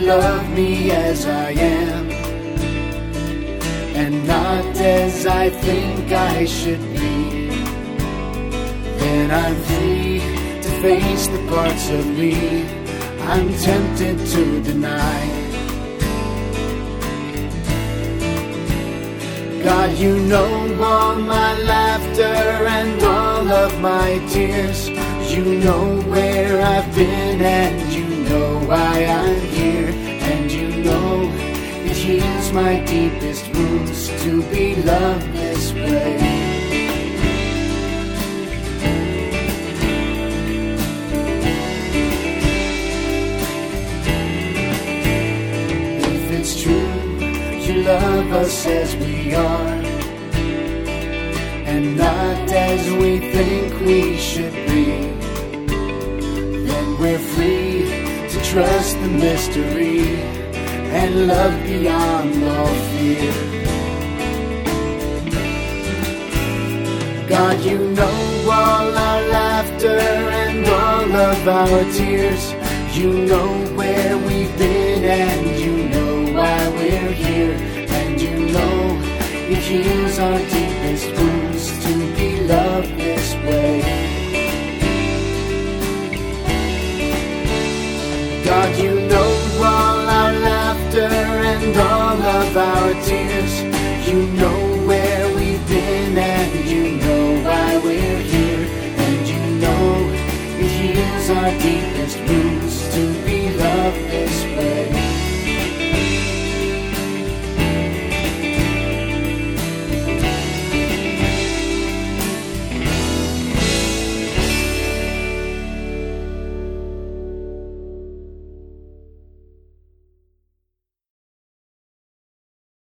love me as I am, and not as I think I should be. Then I'm free to face the parts of me I'm tempted to deny. God, you know all my laughter and all of my tears. You know where I've been and you know why I'm here. And you know it heals my deepest wounds to be loved this way. If it's true you love us as we are, and not as we think we should be, then we're free to trust the mystery and love beyond all fear. God, you know all our laughter and all of our tears. You know where we've been and you know why we're here. And you know it heals our deepest wounds to be loved this way. God, you know all our laughter and all of our tears. You know